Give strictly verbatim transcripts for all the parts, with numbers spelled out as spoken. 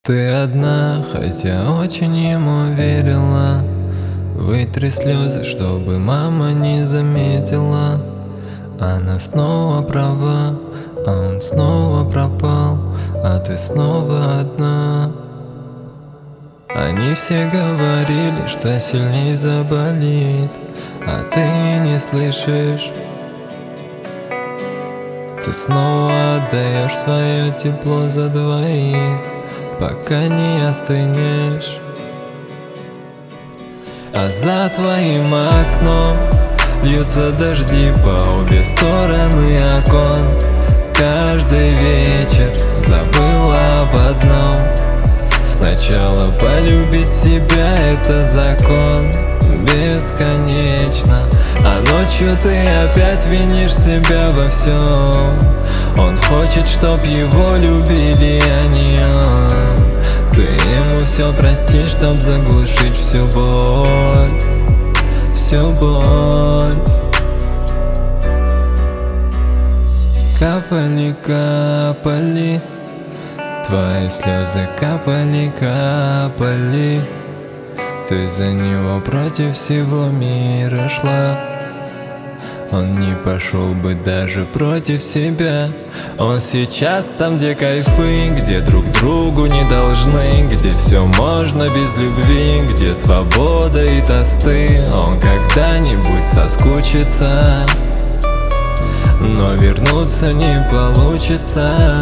Ты одна, хотя очень ему верила. Вытри слезы, чтобы мама не заметила. Она снова права, а он снова пропал, а ты снова одна. Они все говорили, что сильней заболит, а ты не слышишь. Ты снова отдаешь свое тепло за двоих, пока не остынешь. А за твоим окном льются дожди по обе стороны окон. Каждый вечер забыла об одном: сначала полюбить себя — это закон бесконечно. А ночью ты опять винишь себя во всем. Он хочет, чтоб его любили, а не он. Ты ему все простишь, чтоб заглушить всю боль, всю боль. Капали, капали, твои слезы капали, капали. Ты за него против всего мира шла. Он не пошел бы даже против себя. Он сейчас там, где кайфы, где друг другу не должны, где все можно без любви, где свобода и тосты. Он когда-нибудь соскучится, но вернуться не получится.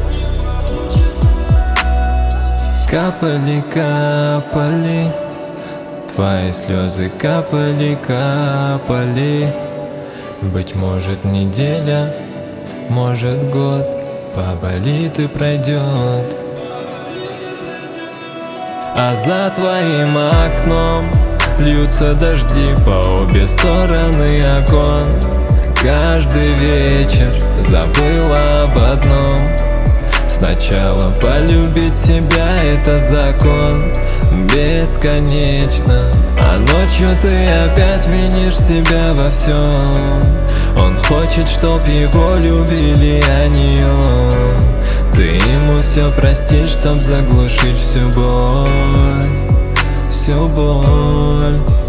Капали, капали, твои слезы капали, капали. Быть может, неделя, может, год, поболит и пройдет. А за твоим окном льются дожди по обе стороны окон. Каждый вечер забыла об одном: сначала полюбить себя — это закон бесконечно. А ночью ты опять винишь себя во всем. Он хочет, чтоб его любили, а не он. Ты ему все простишь, чтоб заглушить всю боль, всю боль.